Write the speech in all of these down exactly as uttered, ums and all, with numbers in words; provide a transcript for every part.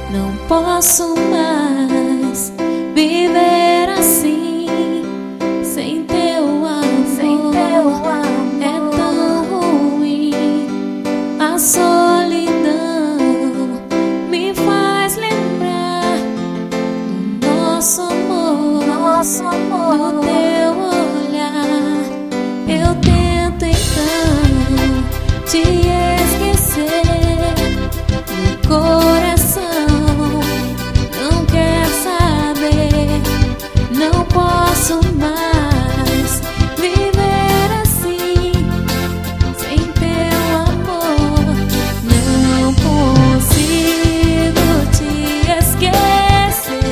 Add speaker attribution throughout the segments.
Speaker 1: Não posso mais viver assim, sem teu amor.
Speaker 2: Sem teu amor.
Speaker 1: É tão ruim. A solidão me faz lembrar do nosso amor,
Speaker 2: Nosso amor.
Speaker 1: no teu olhar. Eu tento então te esquecer, o coração não quer saber. Não posso mais viver assim, sem teu amor. Não consigo te esquecer.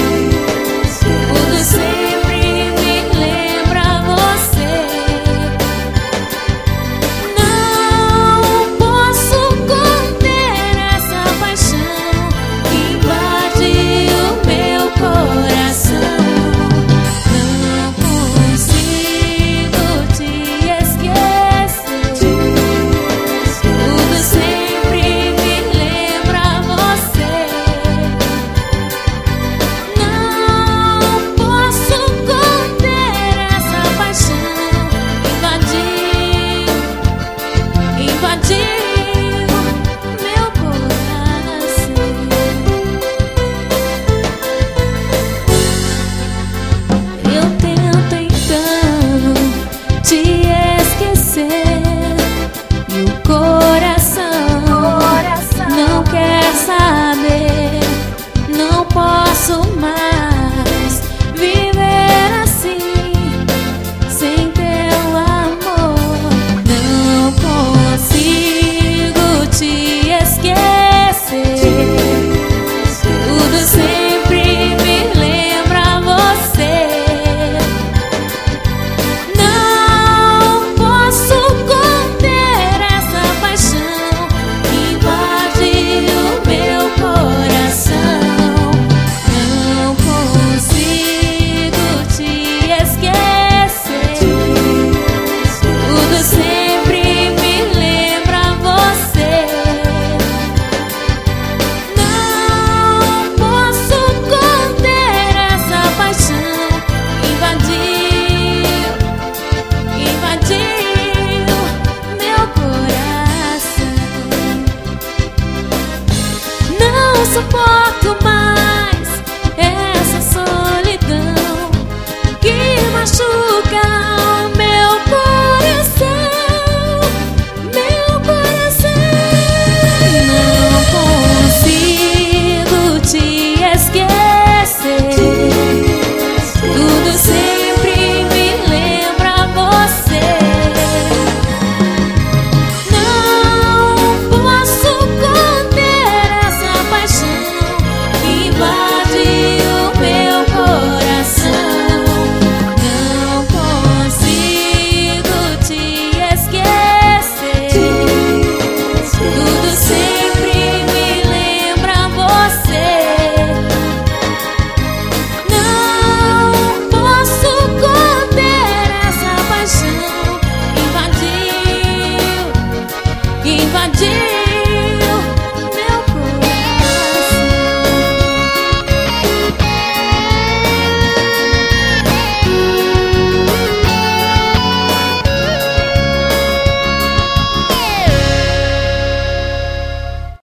Speaker 1: Tudo sempre me lembra você. Não posso conter essa paixão que invade o meu coração. Não consigo te esquecer. Tudo sempre me lembra você. Não posso conter essa paixão. Invadiu, invadiu meu coração. Eu tento então te esquecer, e o coração não quer saber. Não posso mais viver assim, sem teu amor. Não consigo te esquecer. Tudo sempre me lembra você. Não posso conter essa paixão que invade o meu coração. Não consigo te esquecer. Tudo sempre me lembra você. Não posso conter essa paixão. Invadiu, invadiu meu coração. Não suporto mais